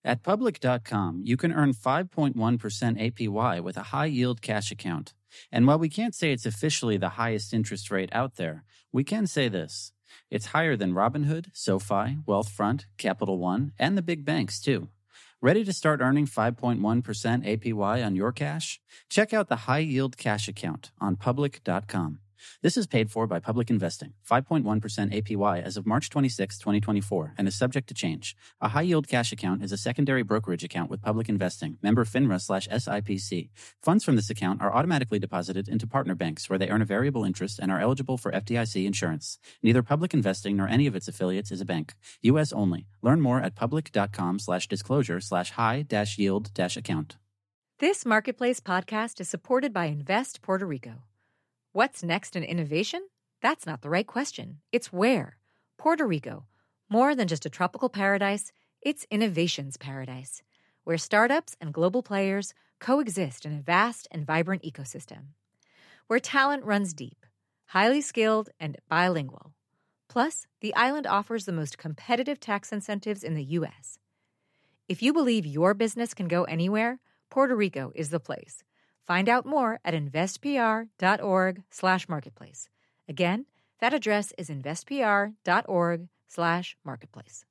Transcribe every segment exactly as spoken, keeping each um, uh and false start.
At Public dot com, you can earn five point one percent A P Y with a high-yield cash account. And while we can't say it's officially the highest interest rate out there, we can say this. It's higher than Robinhood, SoFi, Wealthfront, Capital One, and the big banks, too. Ready to start earning five point one percent A P Y on your cash? Check out the high-yield cash account on Public dot com. This is paid for by Public Investing, five point one percent A P Y as of March twenty-sixth, twenty twenty-four, and is subject to change. A high-yield cash account is a secondary brokerage account with Public Investing, member FINRA slash S I P C. Funds from this account are automatically deposited into partner banks where they earn a variable interest and are eligible for F D I C insurance. Neither Public Investing nor any of its affiliates is a bank. U S only. Learn more at Public dot com slash disclosure slash high dash yield dash account. This Marketplace podcast is supported by Invest Puerto Rico. What's next in innovation? That's not the right question. It's where. Puerto Rico. More than just a tropical paradise, it's innovation's paradise, where startups and global players coexist in a vast and vibrant ecosystem. Where talent runs deep, highly skilled, and bilingual. Plus, the island offers the most competitive tax incentives in the U S. If you believe your business can go anywhere, Puerto Rico is the place. Find out more at investpr.org slash marketplace. Again, that address is investpr.org slash marketplace.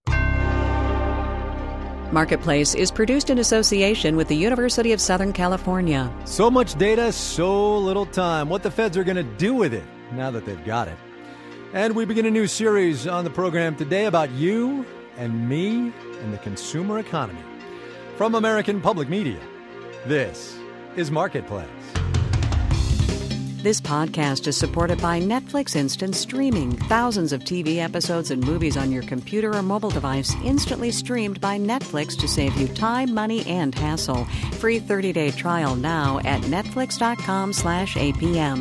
Marketplace is produced in association with the University of Southern California. So much data, so little time. What the feds are going to do with it now that they've got it. And we begin a new series on the program today about you and me and the consumer economy. From American Public Media, this is Marketplace. This podcast is supported by Netflix Instant Streaming. Thousands of T V episodes and movies on your computer or mobile device instantly streamed by Netflix to save you time, money, and hassle. Free thirty-day trial now at netflix.com slash APM.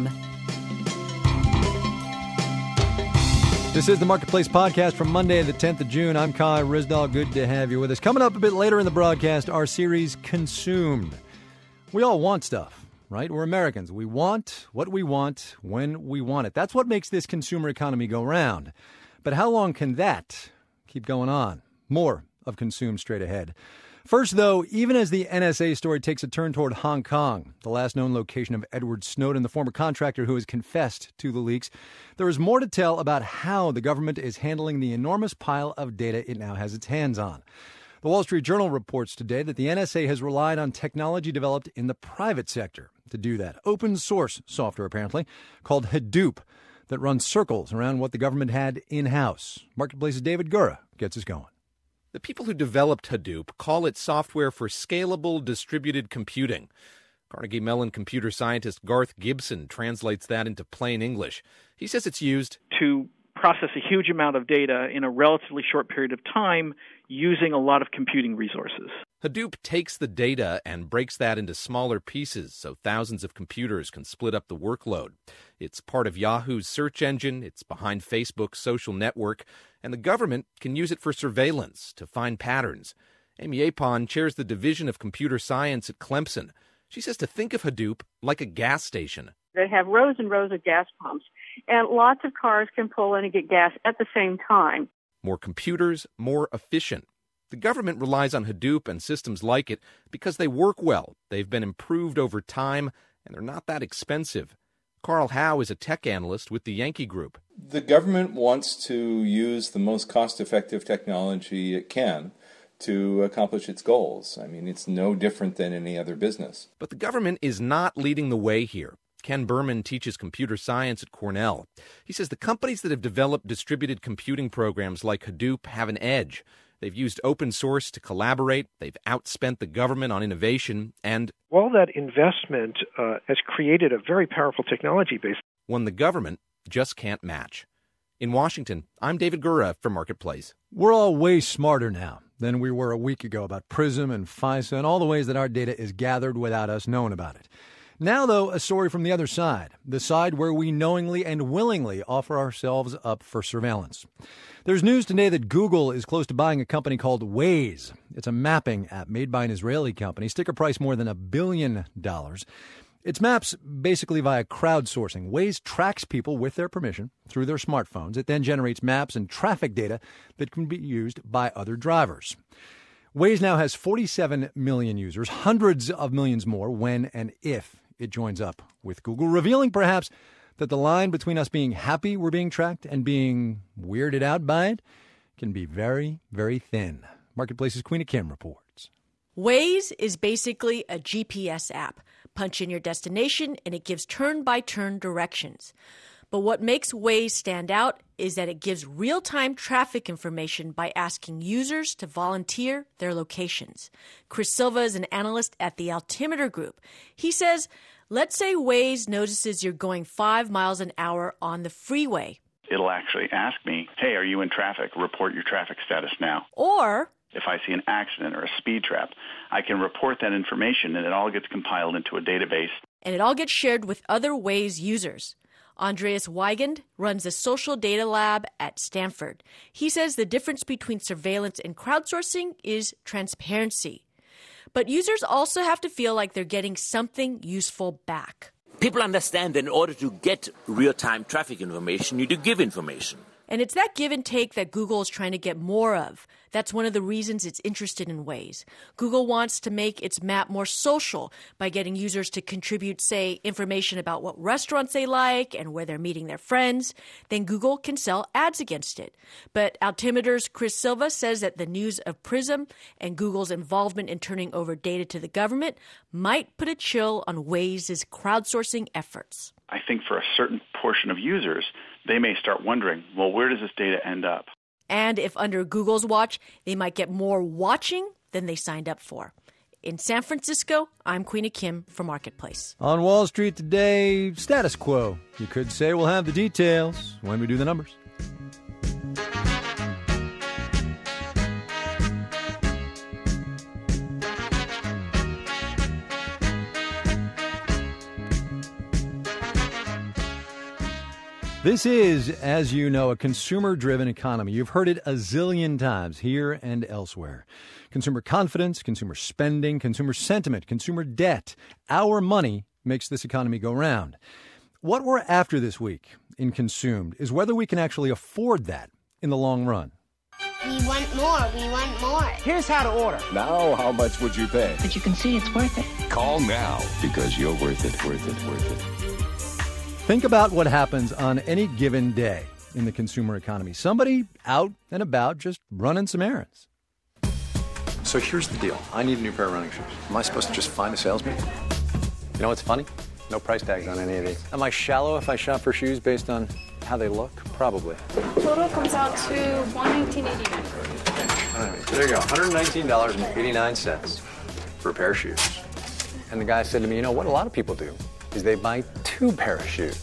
This is the Marketplace Podcast from Monday, the tenth of June. I'm Kai Ryssdal. Good to have you with us. Coming up a bit later in the broadcast, our series, Consumed. We all want stuff, right? We're Americans. We want what we want when we want it. That's what makes this consumer economy go round. But how long can that keep going on? More of Consumed straight ahead. First, though, even as the N S A story takes a turn toward Hong Kong, the last known location of Edward Snowden, the former contractor who has confessed to the leaks, there is more to tell about how the government is handling the enormous pile of data it now has its hands on. The Wall Street Journal reports today that the N S A has relied on technology developed in the private sector to do that. Open source software, apparently, called Hadoop, that runs circles around what the government had in-house. Marketplace's David Gura gets us going. The people who developed Hadoop call it software for scalable distributed computing. Carnegie Mellon computer scientist Garth Gibson translates that into plain English. He says it's used to process a huge amount of data in a relatively short period of time using a lot of computing resources. Hadoop takes the data and breaks that into smaller pieces so thousands of computers can split up the workload. It's part of Yahoo's search engine, it's behind Facebook's social network, and the government can use it for surveillance to find patterns. Amy Apon chairs the Division of Computer Science at Clemson. She says to think of Hadoop like a gas station. They have rows and rows of gas pumps, and lots of cars can pull in and get gas at the same time. More computers, more efficient. The government relies on Hadoop and systems like it because they work well. They've been improved over time, and they're not that expensive. Carl Howe is a tech analyst with the Yankee Group. The government wants to use the most cost-effective technology it can to accomplish its goals. I mean, it's no different than any other business. But the government is not leading the way here. Ken Berman teaches computer science at Cornell. He says the companies that have developed distributed computing programs like Hadoop have an edge. They've used open source to collaborate, they've outspent the government on innovation, and all that investment uh, has created a very powerful technology base. One the government just can't match. In Washington, I'm David Gura for Marketplace. We're all way smarter now than we were a week ago about PRISM and FISA and all the ways that our data is gathered without us knowing about it. Now, though, a story from the other side, the side where we knowingly and willingly offer ourselves up for surveillance. There's news today that Google is close to buying a company called Waze. It's a mapping app made by an Israeli company, sticker price more than a billion dollars. It's maps basically via crowdsourcing. Waze tracks people with their permission through their smartphones. It then generates maps and traffic data that can be used by other drivers. Waze now has forty-seven million users, hundreds of millions more when and if it joins up with Google, revealing perhaps that the line between us being happy we're being tracked and being weirded out by it can be very, very thin. Marketplace's Queen of Kim reports. Waze is basically a G P S app. Punch in your destination and it gives turn-by-turn directions. But what makes Waze stand out is that it gives real-time traffic information by asking users to volunteer their locations. Chris Silva is an analyst at the Altimeter Group. He says, let's say Waze notices you're going five miles an hour on the freeway. It'll actually ask me, hey, are you in traffic? Report your traffic status now. Or if I see an accident or a speed trap, I can report that information and it all gets compiled into a database. And it all gets shared with other Waze users. Andreas Weigand runs a social data lab at Stanford. He says the difference between surveillance and crowdsourcing is transparency. But users also have to feel like they're getting something useful back. People understand that in order to get real-time traffic information, you need to give information. And it's that give and take that Google is trying to get more of. That's one of the reasons it's interested in Waze. Google wants to make its map more social by getting users to contribute, say, information about what restaurants they like and where they're meeting their friends. Then Google can sell ads against it. But Altimeter's Chris Silva says that the news of Prism and Google's involvement in turning over data to the government might put a chill on Waze's crowdsourcing efforts. I think for a certain portion of users, they may start wondering, well, where does this data end up? And if under Google's watch, they might get more watching than they signed up for. In San Francisco, I'm Queen of Kim for Marketplace. On Wall Street today, status quo. You could say we'll have the details when we do the numbers. This is, as you know, a consumer-driven economy. You've heard it a zillion times here and elsewhere. Consumer confidence, consumer spending, consumer sentiment, consumer debt. Our money makes this economy go round. What we're after this week in Consumed is whether we can actually afford that in the long run. We want more. We want more. Here's how to order. Now, how much would you pay? But you can see it's worth it. Call now, because you're worth it, worth it, worth it. Think about what happens on any given day in the consumer economy. Somebody out and about just running some errands. So here's the deal. I need a new pair of running shoes. Am I supposed to just find a salesman? You know what's funny? No price tags on any of these. Am I shallow if I shop for shoes based on how they look? Probably. Total comes out to one hundred nineteen dollars and eighty-nine cents. All right, there you go. one hundred nineteen dollars and eighty-nine cents for a pair of shoes. And the guy said to me, you know, what a lot of people do is they buy two pair of shoes.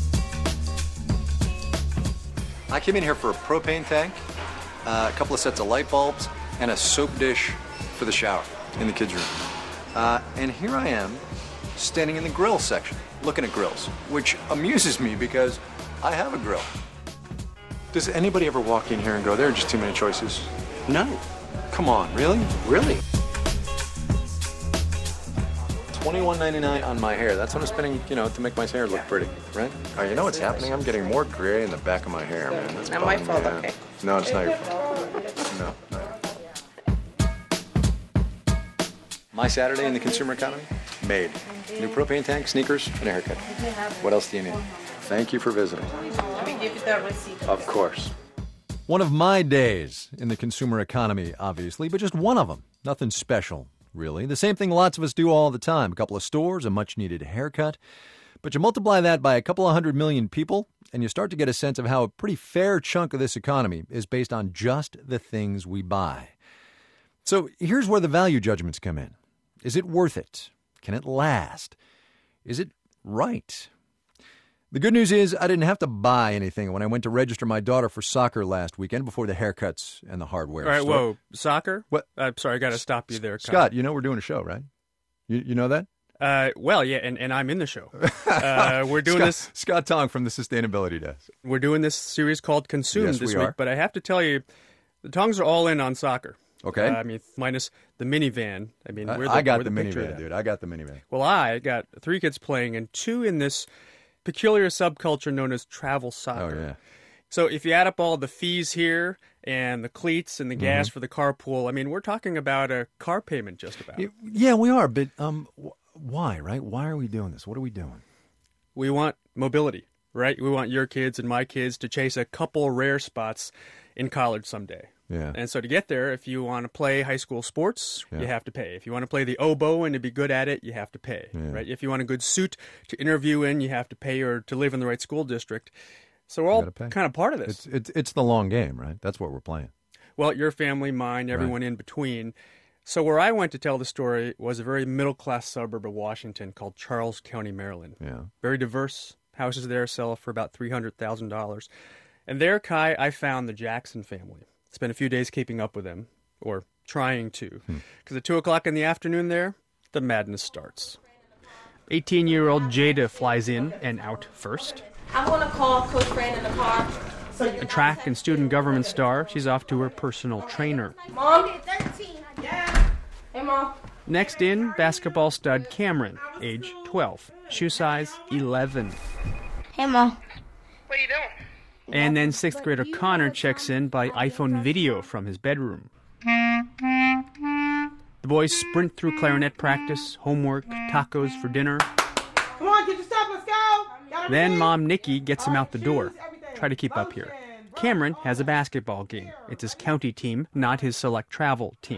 I came in here for a propane tank, uh, a couple of sets of light bulbs, and a soap dish for the shower in the kids' room. Uh, and here I am, standing in the grill section, looking at grills, which amuses me because I have a grill. Does anybody ever walk in here and go, there are just too many choices? No. Come on, really? Really? twenty-one ninety-nine on my hair. That's what I'm spending, you know, to make my hair look pretty, right? Oh, you know what's happening? I'm getting more gray in the back of my hair, man. That's not my fault, man. okay. No, it's not your fault. No, not your fault. My Saturday in the consumer economy? Made. New propane tank, sneakers, and a haircut. What else do you need? Thank you for visiting. Let me give you the receipt. Of course. One of my days in the consumer economy, obviously, but just one of them. Nothing special, really. The same thing lots of us do all the time. A couple of stores, a much-needed haircut. But you multiply that by a couple of hundred million people, and you start to get a sense of how a pretty fair chunk of this economy is based on just the things we buy. So here's where the value judgments come in. Is it worth it? Can it last? Is it right? The good news is I didn't have to buy anything when I went to register my daughter for soccer last weekend before the haircuts and the hardware All right, store. whoa, soccer? What? I'm sorry, I got to stop you there. Scott, you know we're doing a show, right? You you know that? Uh, well, yeah, and, and I'm in the show. Uh, we're doing Scott, this. Scott Tong from the Sustainability Desk. We're doing this series called Consumed Yes, this we week, are. but I have to tell you, the Tongs are all in on soccer. Okay. Uh, I mean, minus the minivan. I mean, I, we're the, I got we're the, the picture of minivan, that. dude. I got the minivan. Well, I got three kids playing and two in this peculiar subculture known as travel soccer. Oh, yeah. So if you add up all the fees here and the cleats and the gas Mhm. for the carpool. I mean, we're talking about a car payment just about. Yeah, we are, but um, wh- why, right? Why are we doing this? What are we doing? We want mobility, right? We want your kids and my kids to chase a couple rare spots in college someday. Yeah. And so to get there, if you want to play high school sports, Yeah. you have to pay. If you want to play the oboe and to be good at it, you have to pay, Yeah. right? If you want a good suit to interview in, you have to pay, or to live in the right school district. So we're all gotta pay. kind of part of this. It's, it's it's the long game, right? That's what we're playing. Well, your family, mine, everyone in between. So where I went to tell the story was a very middle-class suburb of Washington called Charles County, Maryland. Yeah. Very diverse. Houses there sell for about three hundred thousand dollars. And there, Kai, I found the Jackson family. Spent a few days keeping up with them, or trying to. Because Hmm. at two o'clock in the afternoon there, the madness starts. eighteen-year-old Jada flies in and out first. I'm going to call Coach Fran in the car. A track and student government star, she's off to her personal trainer. Mom? Hey, Mom. Next in, basketball stud Cameron, age twelve. Shoe size eleven. Hey, Mom. And then sixth grader Connor checks in by iPhone video from his bedroom. The boys sprint through clarinet practice, homework, tacos for dinner. Come on, get your stuff, let's go! Gotta Then be- Mom Nikki gets him out the door. Try to keep up here. Cameron has a basketball game. It's his county team, not his select travel team.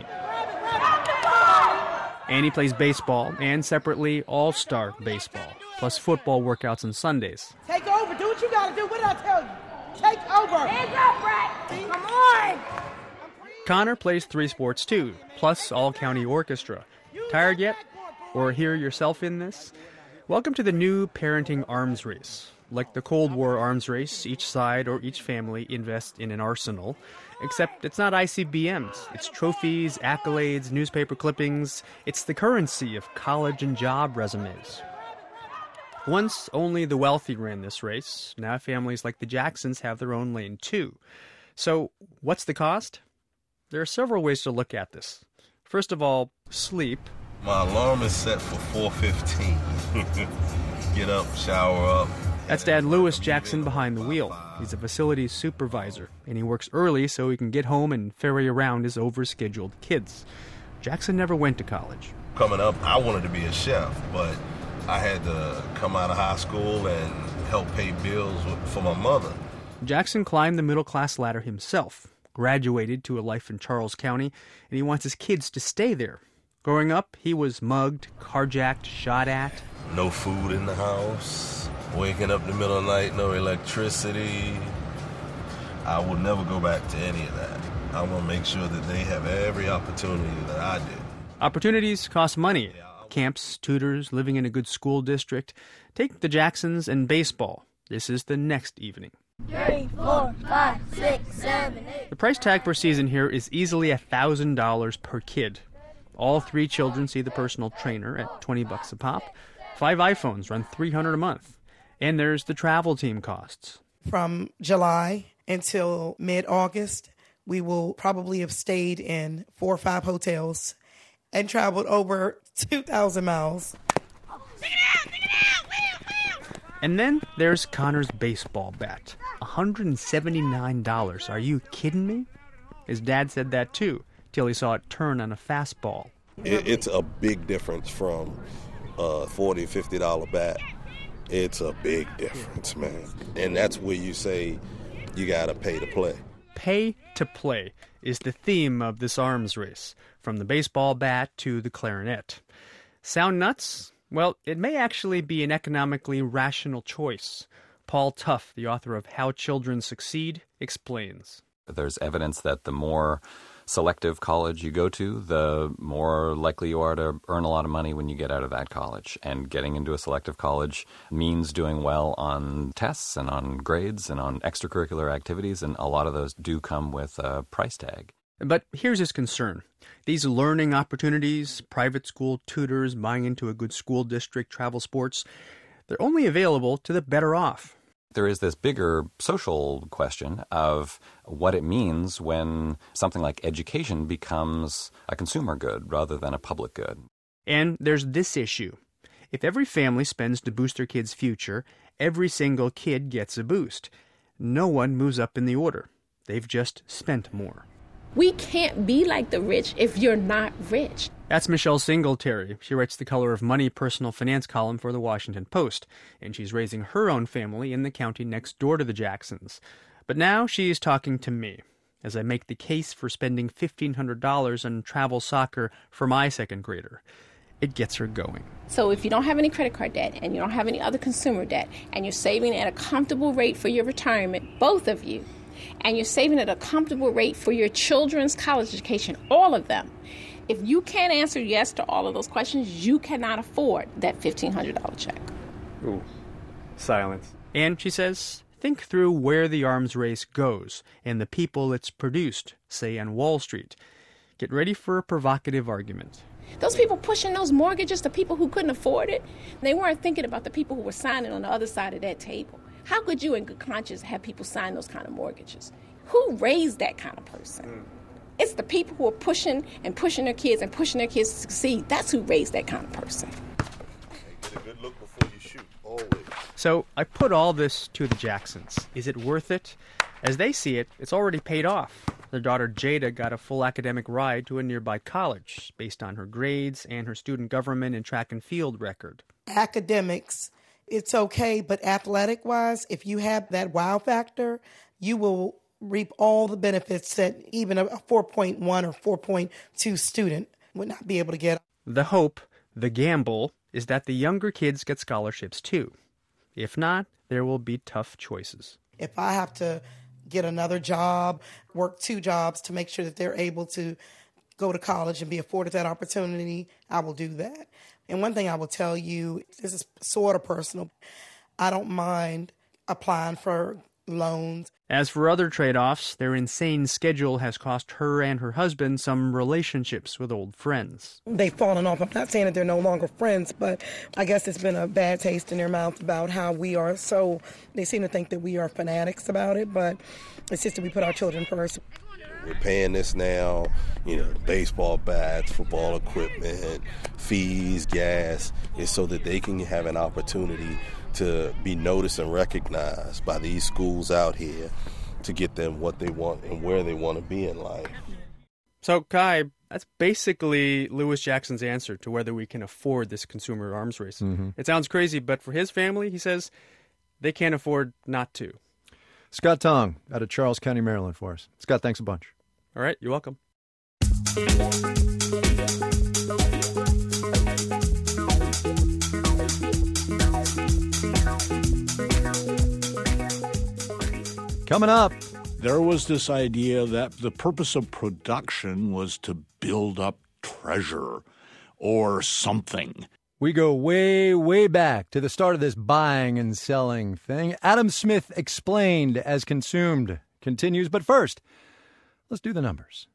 And he plays baseball and separately all-star baseball, plus football workouts on Sundays. Take over, do what you gotta do, what did I tell you? Take over! Hands up, Brett! Come on! Connor plays three sports too, plus all-county orchestra. Tired yet? Or hear yourself in this? Welcome to the new parenting arms race. Like the Cold War arms race, each side or each family invests in an arsenal. Except it's not I C B Ms. It's trophies, accolades, newspaper clippings. It's the currency of college and job resumes. Once only the wealthy ran this race. Now families like the Jacksons have their own lane too. So what's the cost? There are several ways to look at this. First of all, sleep. My alarm is set for four fifteen. Get up, shower up. That's Dad Lewis Jackson behind the wheel. He's a facilities supervisor, and he works early so he can get home and ferry around his overscheduled kids. Jackson never went to college. Coming up, I wanted to be a chef, but I had to come out of high school and help pay bills for my mother. Jackson climbed the middle-class ladder himself, graduated to a life in Charles County, and he wants his kids to stay there. Growing up, he was mugged, carjacked, shot at. No food in the house. Waking up in the middle of the night, no electricity. I will never go back to any of that. I want to make sure that they have every opportunity that I did. Opportunities cost money. Camps, tutors, living in a good school district. Take the Jacksons and baseball. This is the next evening. Three, four, five, six, seven, eight. The price tag per season here is easily one thousand dollars per kid. All three children see the personal trainer at twenty bucks a pop. Five iPhones run three hundred dollars a month. And there's the travel team costs. From July until mid-August, we will probably have stayed in four or five hotels and traveled over two thousand miles. And then there's Connor's baseball bat. one hundred seventy-nine dollars. Are you kidding me? His dad said that too, till he saw it turn on a fastball. It, it's a big difference from a forty dollars, fifty dollars bat. It's a big difference, man. And that's where you say you got to pay to play. Pay to play is the theme of this arms race, from the baseball bat to the clarinet. Sound nuts? Well, it may actually be an economically rational choice. Paul Tough, the author of How Children Succeed, explains. There's evidence that the more selective college you go to, the more likely you are to earn a lot of money when you get out of that college. And getting into a selective college means doing well on tests and on grades and on extracurricular activities, and a lot of those do come with a price tag. But here's his concern. These learning opportunities, private school tutors, buying into a good school district, travel sports, they're only available to the better off. There is this bigger social question of what it means when something like education becomes a consumer good rather than a public good. And there's this issue. If every family spends to boost their kid's future, every single kid gets a boost. No one moves up in the order. They've just spent more. We can't be like the rich if you're not rich. That's Michelle Singletary. She writes the Color of Money personal finance column for the Washington Post, and she's raising her own family in the county next door to the Jacksons. But now she's talking to me as I make the case for spending fifteen hundred dollars on travel soccer for my second grader. It gets her going. So if you don't have any credit card debt and you don't have any other consumer debt and you're saving at a comfortable rate for your retirement, both of you, and you're saving at a comfortable rate for your children's college education, all of them, if you can't answer yes to all of those questions, you cannot afford that fifteen hundred dollars check. Ooh, silence. And she says, think through where the arms race goes and the people it's produced, say on Wall Street. Get ready for a provocative argument. Those people pushing those mortgages to people who couldn't afford it, they weren't thinking about the people who were signing on the other side of that table. How could you in good conscience have people sign those kind of mortgages? Who raised that kind of person? Mm. It's the people who are pushing and pushing their kids and pushing their kids to succeed. That's who raised that kind of person. Get a good look before you shoot, always. So I put all this to the Jacksons. Is it worth it? As they see it, it's already paid off. Their daughter Jada got a full academic ride to a nearby college based on her grades and her student government and track and field record. Academics, it's okay, but athletic-wise, if you have that wow factor, you will reap all the benefits that even a four point one or four point two student would not be able to get. The hope, the gamble, is that the younger kids get scholarships too. If not, there will be tough choices. If I have to get another job, work two jobs to make sure that they're able to go to college and be afforded that opportunity, I will do that. And one thing I will tell you, this is sort of personal, I don't mind applying for loans. As for other trade-offs, their insane schedule has cost her and her husband some relationships with old friends. They've fallen off. I'm not saying that they're no longer friends, but I guess it's been a bad taste in their mouth about how we are so, they seem to think that we are fanatics about it, but it's just that we put our children first. We're paying this now, you know, baseball bats, football equipment, fees, gas, is so that they can have an opportunity to be noticed and recognized by these schools out here to get them what they want and where they want to be in life. So, Kai, that's basically Lewis Jackson's answer to whether we can afford this consumer arms race. Mm-hmm. It sounds crazy, but for his family, he says, they can't afford not to. Scott Tong out of Charles County, Maryland for us. Scott, thanks a bunch. All right, you're welcome. Coming up, there was this idea that the purpose of production was to build up treasure or something. We go way, way back to the start of this buying and selling thing. Adam Smith Explained as Consumed continues. But first, let's do the numbers.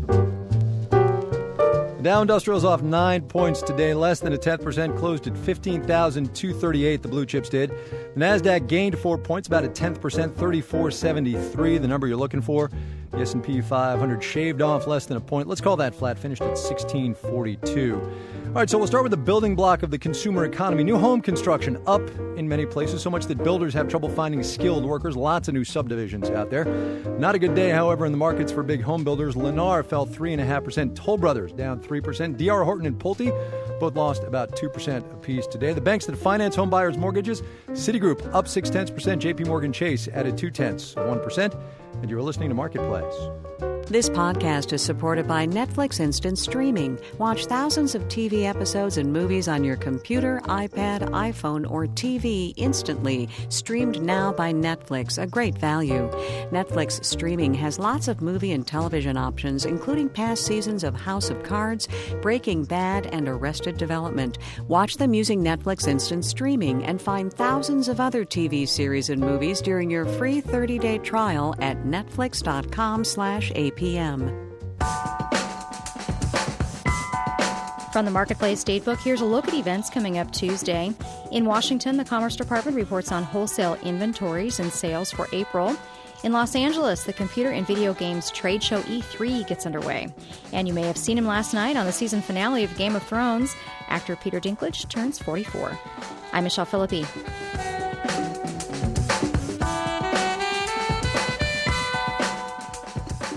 The Dow Industrial is off nine points today, less than a tenth percent, closed at fifteen thousand two hundred thirty-eight. The blue chips did. The Nasdaq gained four points, about a tenth percent, thirty-four seventy-three, the number you're looking for. The S and P five hundred shaved off less than a point. Let's call that flat, finished at sixteen forty-two. All right, so we'll start with the building block of the consumer economy. New home construction up in many places, so much that builders have trouble finding skilled workers. Lots of new subdivisions out there. Not a good day, however, in the markets for big home builders. Lennar fell three point five percent. Toll Brothers down three percent. D R Horton and Pulte both lost about two percent apiece today. The banks that finance home buyers' mortgages, Citigroup up six tenths percent. J P Morgan Chase added two tenths, one percent. And you're listening to Marketplace. This podcast is supported by Netflix Instant Streaming. Watch thousands of T V episodes and movies on your computer, iPad, iPhone, or T V instantly. Streamed now by Netflix, a great value. Netflix Streaming has lots of movie and television options, including past seasons of House of Cards, Breaking Bad, and Arrested Development. Watch them using Netflix Instant Streaming and find thousands of other T V series and movies during your free thirty-day trial at netflix.com slash APM. From the Marketplace Datebook, here's a look at events coming up Tuesday. In Washington, the Commerce Department reports on wholesale inventories and sales for April. In Los Angeles, the computer and video games trade show E three gets underway. And you may have seen him last night on the season finale of Game of Thrones. Actor Peter Dinklage turns forty-four. I'm Michelle Philippi.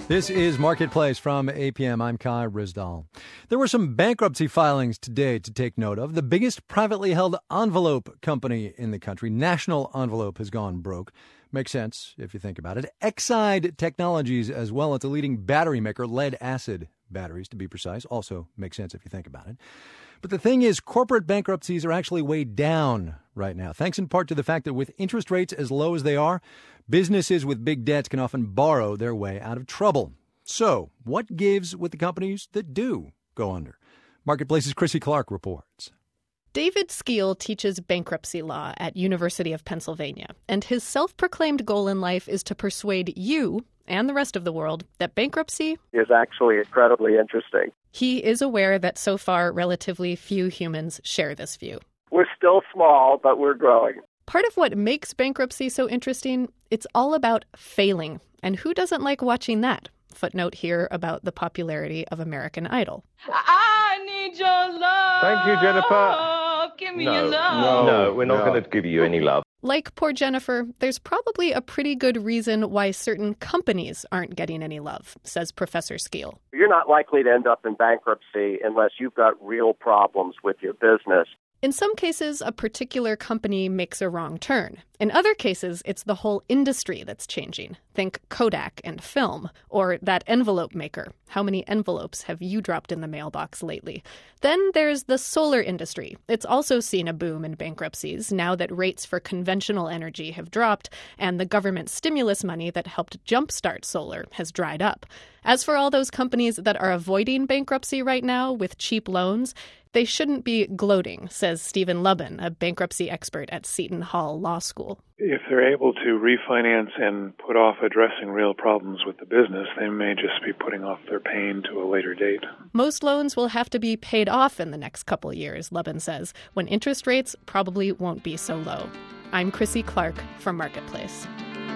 This is Marketplace from A P M. I'm Kai Ryssdal. There were some bankruptcy filings today to take note of. The biggest privately held envelope company in the country, National Envelope, has gone broke. Makes sense if you think about it. Exide Technologies as well. It's a leading battery maker, lead acid batteries to be precise. Also makes sense if you think about it. But the thing is, corporate bankruptcies are actually way down right now, thanks in part to the fact that with interest rates as low as they are, businesses with big debts can often borrow their way out of trouble. So, what gives with the companies that do go under? Marketplace's Chrissy Clark reports. David Skeel teaches bankruptcy law at University of Pennsylvania, and his self-proclaimed goal in life is to persuade you and the rest of the world that bankruptcy is actually incredibly interesting. He is aware that so far relatively few humans share this view. We're still small, but we're growing. Part of what makes bankruptcy so interesting, it's all about failing. And who doesn't like watching that? Footnote here about the popularity of American Idol. I need your love. Thank you, Jennifer. Give me no, your love. No, no, we're not no. going to give you any love. Like poor Jennifer, there's probably a pretty good reason why certain companies aren't getting any love, says Professor Skeel. You're not likely to end up in bankruptcy unless you've got real problems with your business. In some cases, a particular company makes a wrong turn. In other cases, it's the whole industry that's changing. Think Kodak and film, or that envelope maker. How many envelopes have you dropped in the mailbox lately? Then there's the solar industry. It's also seen a boom in bankruptcies now that rates for conventional energy have dropped and the government stimulus money that helped jumpstart solar has dried up. As for all those companies that are avoiding bankruptcy right now with cheap loans, they shouldn't be gloating, says Stephen Lubin, a bankruptcy expert at Seton Hall Law School. If they're able to refinance and put off addressing real problems with the business, they may just be putting off their pain to a later date. Most loans will have to be paid off in the next couple years, Lubin says, when interest rates probably won't be so low. I'm Chrissy Clark from Marketplace.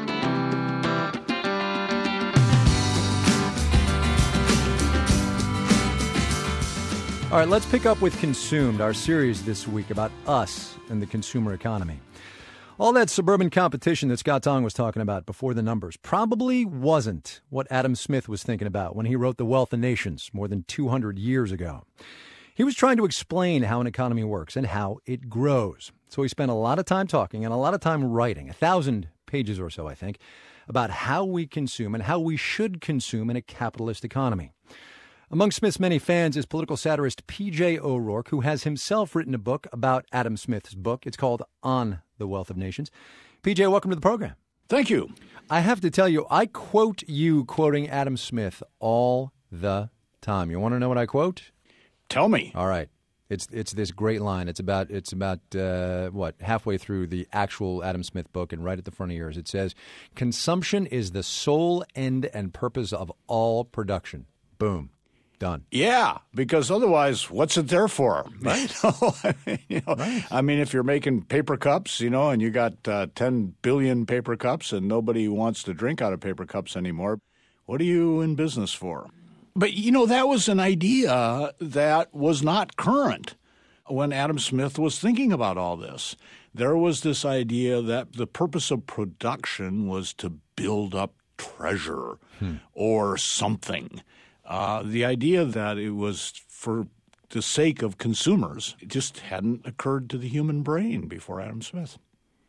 All right, let's pick up with Consumed, our series this week about us and the consumer economy. All that suburban competition that Scott Tong was talking about before the numbers probably wasn't what Adam Smith was thinking about when he wrote The Wealth of Nations more than two hundred years ago. He was trying to explain how an economy works and how it grows. So he spent a lot of time talking and a lot of time writing, a thousand pages or so, I think, about how we consume and how we should consume in a capitalist economy. Among Smith's many fans is political satirist P J O'Rourke, who has himself written a book about Adam Smith's book. It's called On the Wealth of Nations. P J, welcome to the program. Thank you. I have to tell you, I quote you quoting Adam Smith all the time. You want to know what I quote? Tell me. All right. It's it's this great line. It's about it's about uh, what halfway through the actual Adam Smith book, and right at the front of yours, it says, "Consumption is the sole end and purpose of all production." Boom. Done. Yeah, because otherwise, what's it there for? Right. You know, I mean, you know, right. I mean, if you're making paper cups, you know, and you got uh, ten billion paper cups and nobody wants to drink out of paper cups anymore, what are you in business for? But, you know, that was an idea that was not current when Adam Smith was thinking about all this. There was this idea that the purpose of production was to build up treasure hmm. or something. Uh, the idea that it was for the sake of consumers, it just hadn't occurred to the human brain before Adam Smith.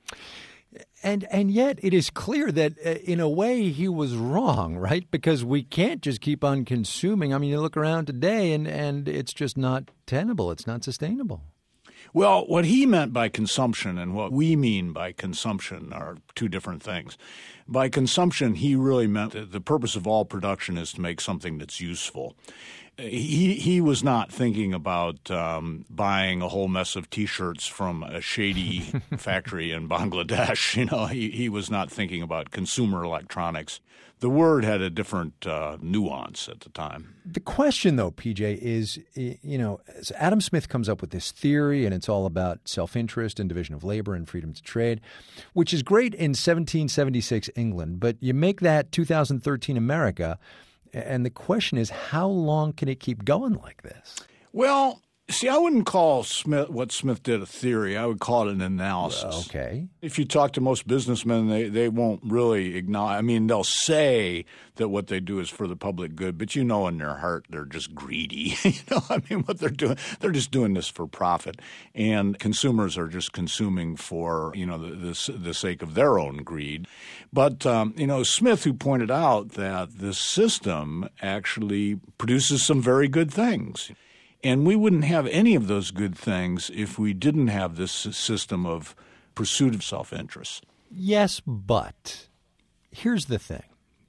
And and yet it is clear that uh, in a way he was wrong, right? Because we can't just keep on consuming. I mean, you look around today and, and it's just not tenable. It's not sustainable. Well, what he meant by consumption and what we mean by consumption are two different things. By consumption, he really meant that the purpose of all production is to make something that's useful. He he was not thinking about um, buying a whole mess of T-shirts from a shady factory in Bangladesh. You know, he, he was not thinking about consumer electronics. The word had a different uh, nuance at the time. The question, though, P J, is, you know, Adam Smith comes up with this theory, and it's all about self-interest and division of labor and freedom to trade, which is great in seventeen seventy-six England. But you make that two thousand thirteen America, and the question is, how long can it keep going like this? Well, See, I wouldn't call Smith what Smith did a theory. I would call it an analysis. Okay. If you talk to most businessmen, they, they won't really acknowledge. I mean, they'll say that what they do is for the public good, but you know in their heart they're just greedy. you know, I mean, what they're doing, they're just doing this for profit, and consumers are just consuming for you know the the, the sake of their own greed. But um, you know, Smith, who pointed out that this system actually produces some very good things. And we wouldn't have any of those good things if we didn't have this system of pursuit of self-interest. Yes, but here's the thing.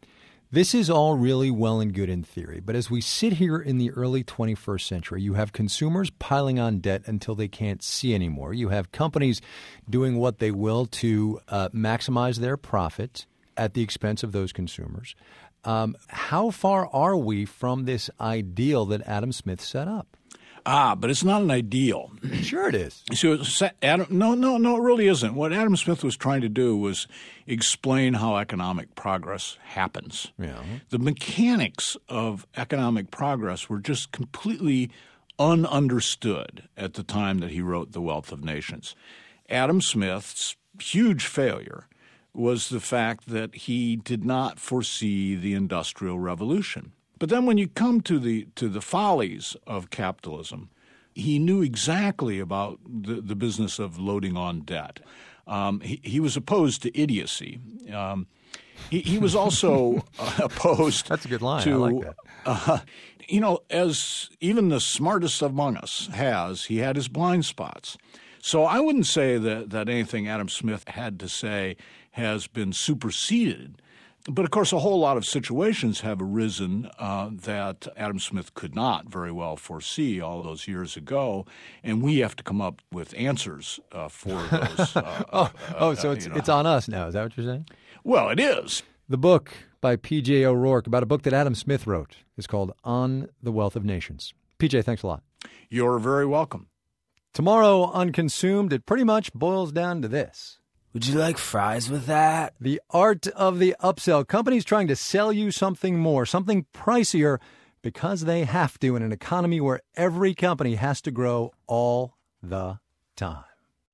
This is all really well and good in theory, but as we sit here in the early twenty-first century, you have consumers piling on debt until they can't see anymore. You have companies doing what they will to uh, maximize their profit at the expense of those consumers. Um, how far are we from this ideal that Adam Smith set up? Ah, but it's not an ideal. Sure it is. So Adam, no, no, no, it really isn't. What Adam Smith was trying to do was explain how economic progress happens. Yeah. The mechanics of economic progress were just completely ununderstood at the time that he wrote The Wealth of Nations. Adam Smith's huge failure was the fact that he did not foresee the Industrial Revolution. But then when you come to the to the follies of capitalism, he knew exactly about the, the business of loading on debt. Um, he, he was opposed to idiocy. Um, he, he was also uh, opposed That's a good line. to, I like that. Uh, you know, as even the smartest among us has, he had his blind spots. So I wouldn't say that, that anything Adam Smith had to say has been superseded. But, of course, a whole lot of situations have arisen uh, that Adam Smith could not very well foresee all those years ago, and we have to come up with answers uh, for those. Uh, oh, uh, oh, so it's you know. it's on us now. Is that what you're saying? Well, it is. The book by P J O'Rourke about a book that Adam Smith wrote is called On the Wealth of Nations. P J, thanks a lot. You're very welcome. Tomorrow on Consumed, it pretty much boils down to this. Would you like fries with that? The art of the upsell. Companies trying to sell you something more, something pricier, because they have to in an economy where every company has to grow all the time.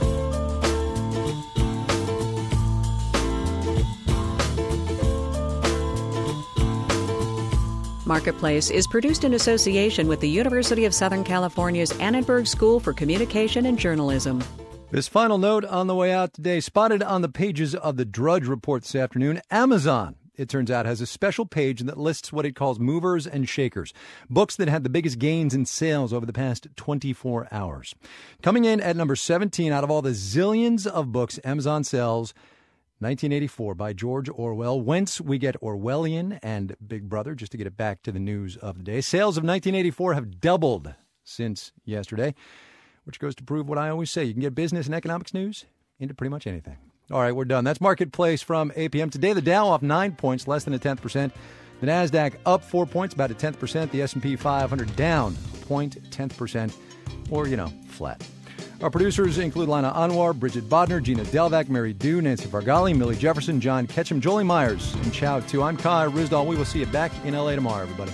Marketplace is produced in association with the University of Southern California's Annenberg School for Communication and Journalism. This final note on the way out today, spotted on the pages of the Drudge Report this afternoon, Amazon, it turns out, has a special page that lists what it calls movers and shakers, books that had the biggest gains in sales over the past twenty-four hours. Coming in at number seventeen out of all the zillions of books Amazon sells, nineteen eighty-four by George Orwell, whence we get Orwellian and Big Brother, just to get it back to the news of the day. Sales of nineteen eighty-four have doubled since yesterday, which goes to prove what I always say. You can get business and economics news into pretty much anything. All right, we're done. That's Marketplace from A P M. Today, the Dow off nine points, less than a tenth percent. The NASDAQ up four points, about a tenth percent. The S and P five hundred down zero point one tenth percent, or, you know, flat. Our producers include Lana Anwar, Bridget Bodner, Gina Delvac, Mary Dew, Nancy Vargali, Millie Jefferson, John Ketchum, Jolie Myers, and Chow too. I'm Kai Rizdal. We will see you back in L A tomorrow, everybody.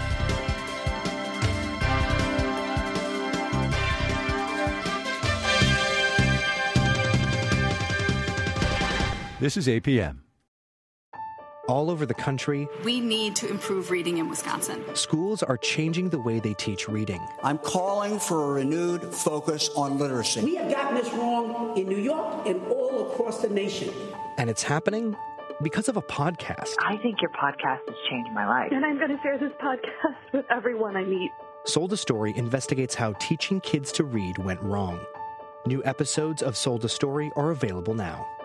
This is A P M. All over the country, we need to improve reading in Wisconsin. Schools are changing the way they teach reading. I'm calling for a renewed focus on literacy. We have gotten this wrong in New York and all across the nation. And it's happening because of a podcast. I think your podcast has changed my life. And I'm going to share this podcast with everyone I meet. Sold a Story investigates how teaching kids to read went wrong. New episodes of Sold a Story are available now.